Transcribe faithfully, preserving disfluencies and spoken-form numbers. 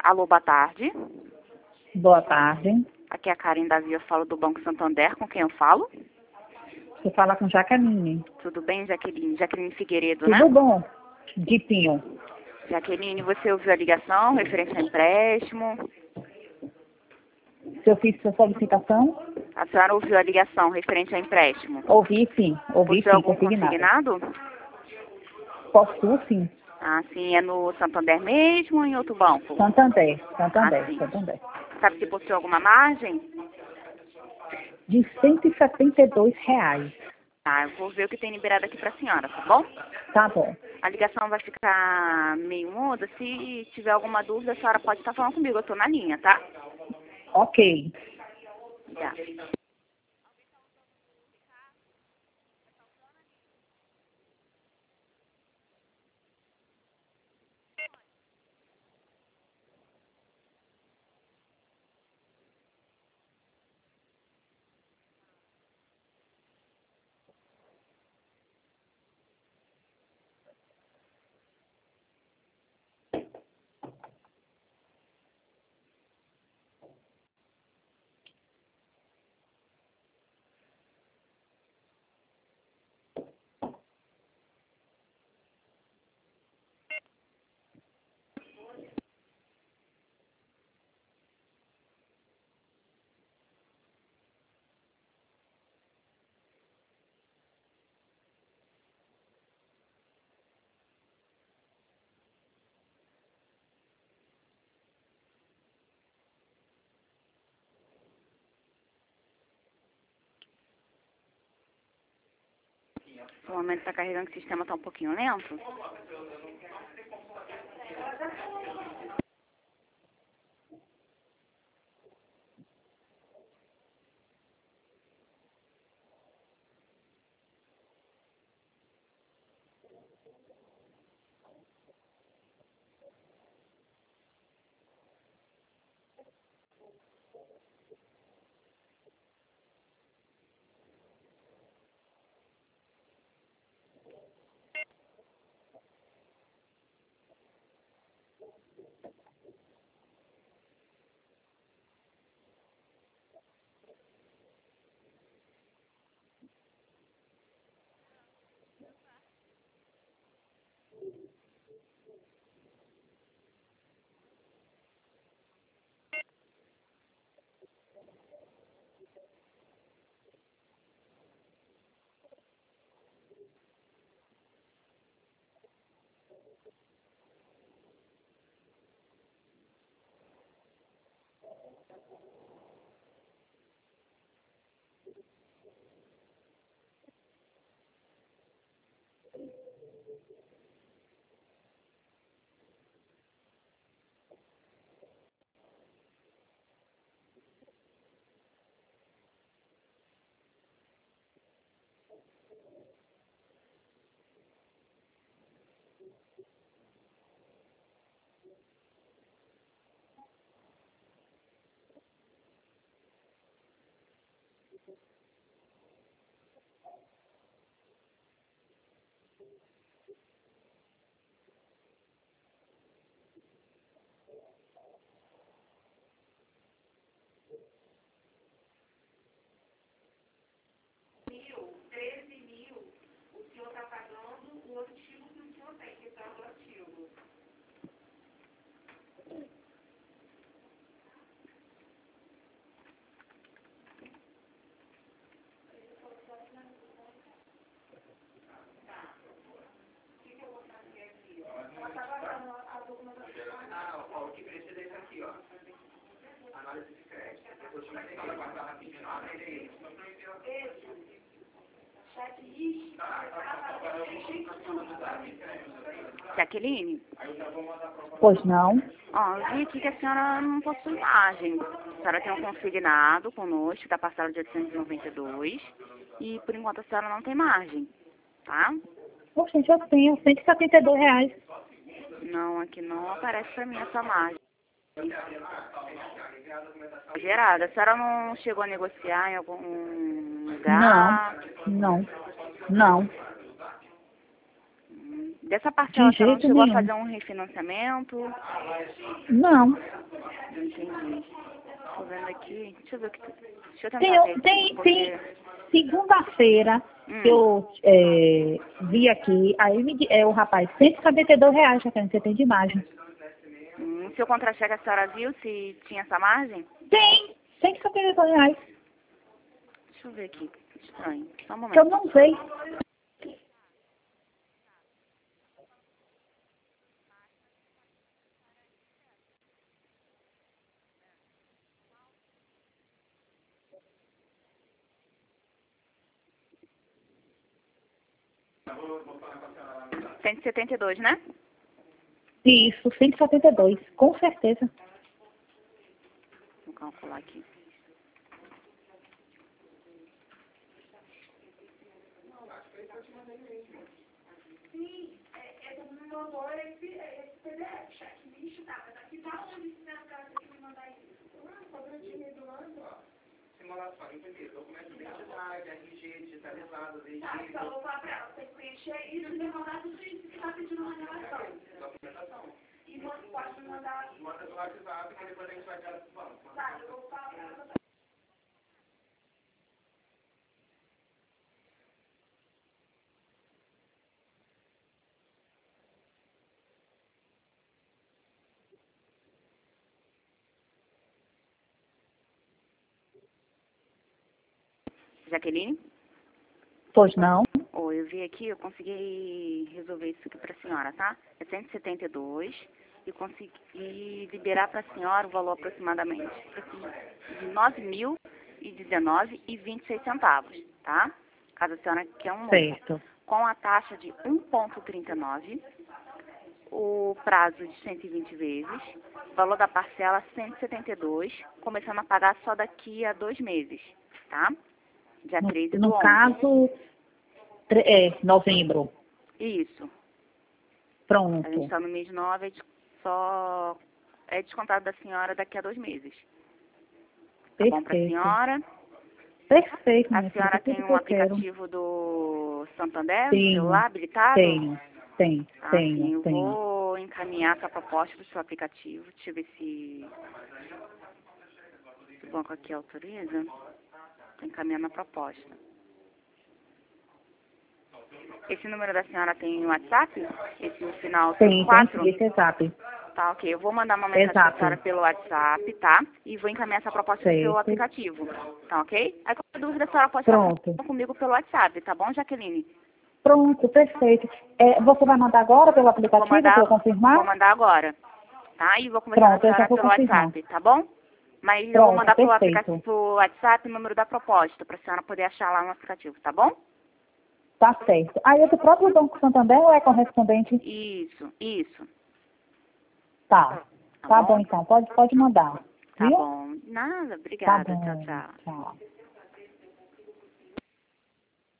Alô, boa tarde. Boa tarde. Aqui é a Karen Davi, eu falo do Banco Santander, com quem eu falo? Você fala com Jaqueline. Tudo bem, Jaqueline? Jaqueline Figueiredo, Tudo né? bom? Dipinho. Jaqueline, você ouviu a ligação referente a empréstimo? Se eu fiz sua solicitação? A senhora ouviu a ligação referente a empréstimo? Ouvi sim, ouvi Possui sim, algum consignado. consignado? Posso sim. Ah, sim. É no Santander mesmo ou em outro banco? Santander, Santander, Ah, sim. Santander. Sabe se possui alguma margem? De cento e setenta e dois reais. Ah, eu vou ver o que tem liberado aqui para a senhora, tá bom? Tá bom. A ligação vai ficar meio muda. Se tiver alguma dúvida, a senhora pode estar falando comigo. Eu tô na linha, tá? Ok. Já. No momento está carregando, que o sistema está um pouquinho lento. Jaqueline? Pois não? Ó, eu vi aqui que a senhora não possui margem. A senhora tem um consignado conosco, da parcela de oitocentos e noventa e dois. E por enquanto a senhora não tem margem, tá? Poxa, já tenho cento e setenta e dois reais. Não, aqui não aparece pra mim essa margem. Gerada, a senhora não chegou a negociar em algum Não, lugar? não, não. Hum, Dessa parcela, De você não jeito chegou nenhum. a fazer um refinanciamento? Não. Não entendi. Tô vendo aqui. Deixa eu ver o que... Deixa eu tentar Tem, ver tem, aqui, porque... tem segunda-feira Hum. que eu é, vi aqui, aí me, di- é, o rapaz, cento e setenta e dois reais, já que você tem de imagem. Hum, seu contra-cheque a senhora viu se tinha essa margem? Tem, cento e setenta e dois reais, Deixa eu ver aqui. Estranho. Só um que eu momento. não sei. cento e setenta e dois, né? Isso, cento e setenta e dois, com certeza. Vou calcular aqui. Simulação, entendi. Documento de identidade, R G digitalizado, D G. Tá, então eu vou falar pra ela, você preencher isso e me mandar tudo isso que tá pedindo na relação. Documentação. E você pode me mandar... Manda no WhatsApp, que depois a gente vai tirar do banco. Tá, eu vou falar pra ela. Jaqueline? Pois não? Oh, eu vi aqui, eu consegui resolver isso aqui para a senhora, tá? É cento e setenta e dois e consegui liberar para a senhora o valor aproximadamente de nove mil e dezenove e vinte e seis centavos, tá? Caso a senhora quer um novo. Certo. Com a taxa de um vírgula trinta e nove, o prazo de cento e vinte vezes, valor da parcela cento e setenta e dois, começando a pagar só daqui a dois meses, tá? Dia No, treze do no onze. caso, tre- é, novembro. Isso. A gente Pronto. está no mês nove, é de- só é descontado da senhora daqui a dois meses. Tá bom para a Perfeito. senhora? Perfeito, A minha senhora filha, tem tudo que um eu quero. aplicativo do Santander no Tenho, celular habilitado? tenho, tenho, Ah, tenho, sim, eu tenho. vou encaminhar essa proposta do seu aplicativo. Deixa eu ver se se o banco aqui autoriza. Estou encaminhando a proposta. Esse número da senhora tem WhatsApp? Esse o final Tem, tem tem quatro? sim, esse exato. Tá, ok. Eu vou mandar uma mensagem para a senhora Exato. pelo WhatsApp, tá? E vou encaminhar essa proposta do seu Certo. aplicativo. Tá, ok? Aí, qualquer dúvida, a senhora pode Pronto. estar comigo pelo WhatsApp, tá bom, Jaqueline? Pronto, perfeito. É, você vai mandar agora pelo Vou aplicativo mandar, para eu confirmar? vou mandar agora, tá? E vou conversar Pronto, com a eu já senhora vou pelo confirmar. WhatsApp, tá bom? Mas eu vou Pronto, mandar pelo perfeito. aplicativo, pelo WhatsApp o número da proposta, para a senhora poder achar lá no aplicativo, tá bom? Tá certo. Aí é do próprio Banco Santander ou é correspondente? Isso, isso. Tá. Tá Tá bom? bom então, pode, pode mandar. Tá Viu? bom. Nada, Tá obrigada. Tchau, bom. tchau. Tchau.